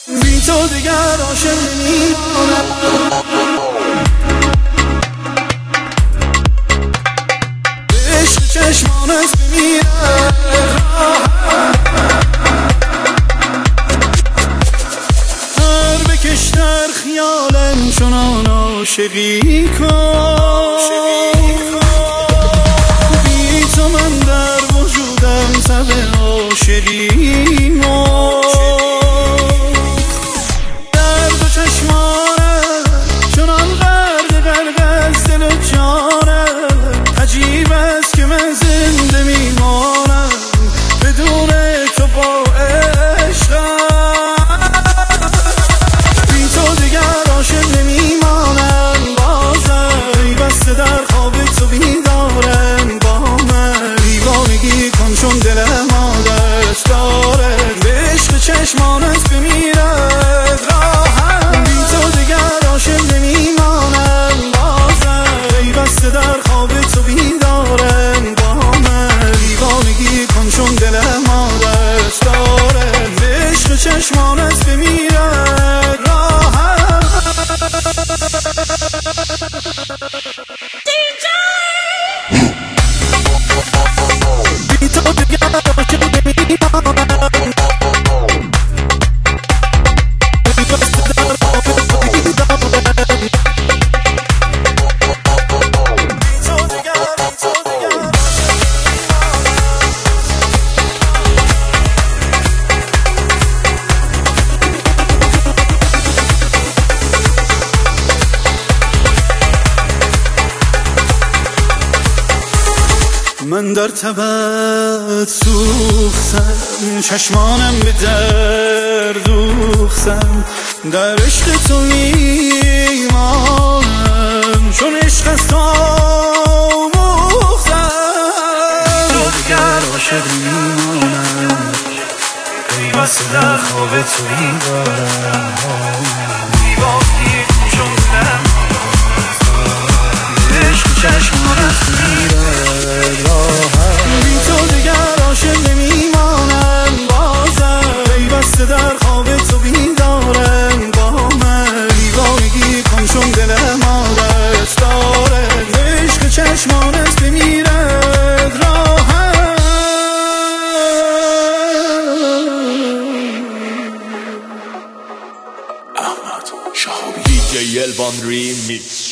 بی تو دیگر عاشق نمیمانم. به عشق چشمانت بمیرم هر بکش در خیالم چنان عاشقی کن. بی تو من در وجودم تب عاشقی مرد. در دو چشمانم چنان غرق از دل و جانم. عجیب است که من زنده میمانم بدون تو با عشقم. بی تو دیگر عاشق نمیمانم بازم. بسته در خواب تو بیدارم با من. دیوانگی کن چون دلم عادت دارد به عشق چشمانت بمیرد راحت. بی تو دیگر عاشق نمیمانم بازم. بسته در خواب تو بیدارم با من. دیوانگی کن چون دلم عادت دارد به عشق چشمانت بمیرد راحت. بی تو دیگر عاشق نمیمانم. من در تبت سوختم چشمانم به در دوختم. در عشق تو میمانم چون عشق از تو آموختم. تو دیگر عاشق نمیمانم پیوسته در خواب تو بیدارم. دیوانگی چون دلم عشق چشمانت میرد راحت. بی تو دیگر عاشق نمیمانم بازم. پیوسته در خواب تو بیدارم با من. دیوانگی کن چون دلم عادت دارد به عشق چشمانت بمیرد راحت. احمد شهابی DJ Elvan Remix.